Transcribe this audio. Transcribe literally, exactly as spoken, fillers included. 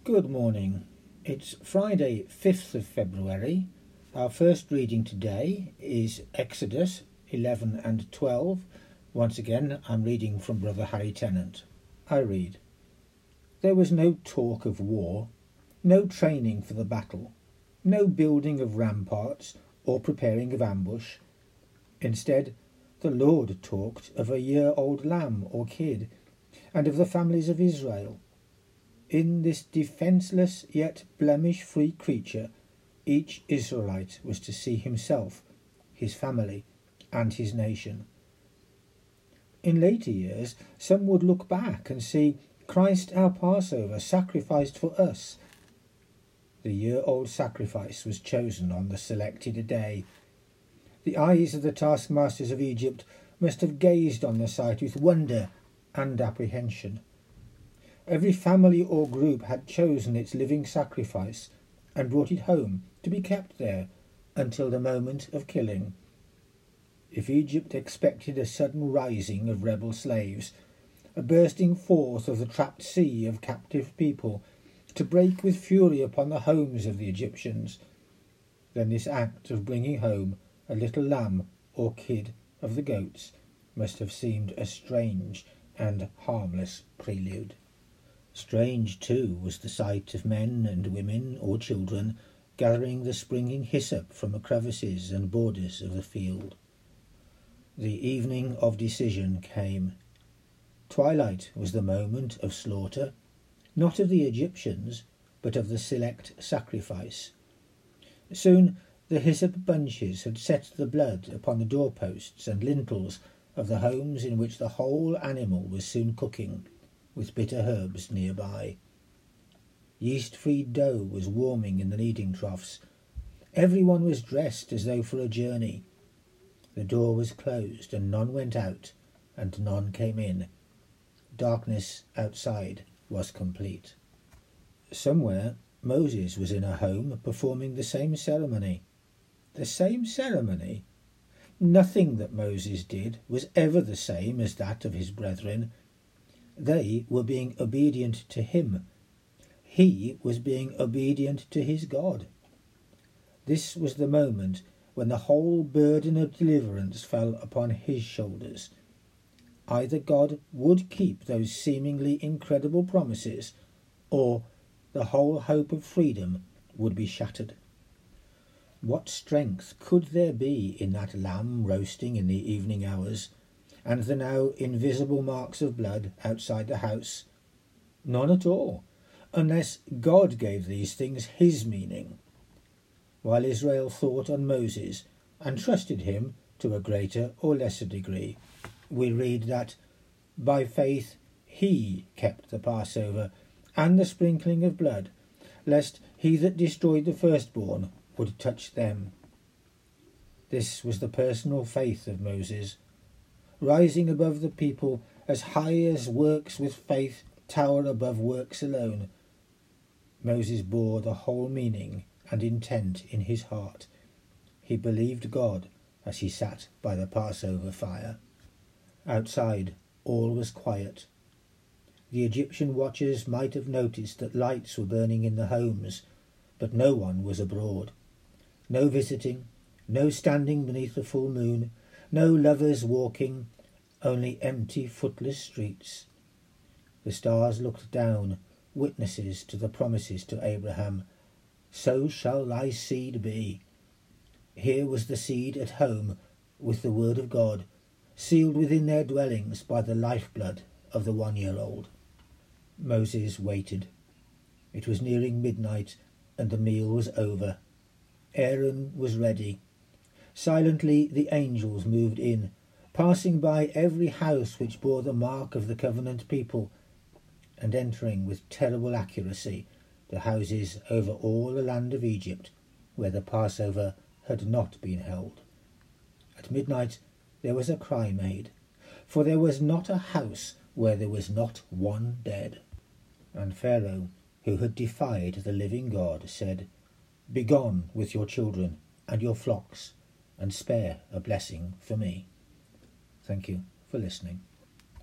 Good morning. It's Friday, fifth of February. Our first reading today is Exodus eleven and twelve. Once again, I'm reading from Brother Harry Tennant. I read, "There was no talk of war, no training for the battle, no building of ramparts or preparing of ambush. Instead, the Lord talked of a year-old lamb or kid, and of the families of Israel. In this defenceless yet blemish-free creature, each Israelite was to see himself, his family, and his nation." In later years, some would look back and see Christ our Passover sacrificed for us. The year-old sacrifice was chosen on the selected day. The eyes of the taskmasters of Egypt must have gazed on the sight with wonder and apprehension. Every family or group had chosen its living sacrifice and brought it home to be kept there until the moment of killing. If Egypt expected a sudden rising of rebel slaves, a bursting forth of the trapped sea of captive people, to break with fury upon the homes of the Egyptians, then this act of bringing home a little lamb or kid of the goats must have seemed a strange and harmless prelude. Strange, too, was the sight of men and women or children gathering the springing hyssop from the crevices and borders of the field. The evening of decision came. Twilight was the moment of slaughter, not of the Egyptians, but of the select sacrifice. Soon the hyssop bunches had set the blood upon the doorposts and lintels of the homes in which the whole animal was soon cooking, with bitter herbs nearby. Yeast-free dough was warming in the kneading troughs. Everyone was dressed as though for a journey. The door was closed, and none went out, and none came in. Darkness outside was complete. Somewhere Moses was in a home performing the same ceremony. The same ceremony? Nothing that Moses did was ever the same as that of his brethren. They were being obedient to him. He was being obedient to his God. This was the moment when the whole burden of deliverance fell upon his shoulders. Either God would keep those seemingly incredible promises, or the whole hope of freedom would be shattered. What strength could there be in that lamb roasting in the evening hours, and the now invisible marks of blood outside the house? None at all, unless God gave these things his meaning. While Israel thought on Moses and trusted him to a greater or lesser degree, we read that by faith he kept the Passover and the sprinkling of blood, lest he that destroyed the firstborn would touch them. This was the personal faith of Moses, rising above the people as high as works with faith tower above works alone. Moses bore the whole meaning and intent in his heart. He believed God as he sat by the Passover fire. Outside all was quiet. The Egyptian watchers might have noticed that lights were burning in the homes, but no one was abroad. No visiting, no standing beneath the full moon, no lovers walking, only empty footless streets. The stars looked down, witnesses to the promises to Abraham. So shall thy seed be. Here was the seed at home with the word of God, sealed within their dwellings by the lifeblood of the one-year-old. Moses waited. It was nearing midnight, and the meal was over. Aaron was ready. Silently the angels moved in, passing by every house which bore the mark of the covenant people, and entering with terrible accuracy the houses over all the land of Egypt where the Passover had not been held. At midnight there was a cry made, for there was not a house where there was not one dead. And Pharaoh, who had defied the living God, said, "Begone with your children and your flocks, and spare a blessing for me." Thank you for listening.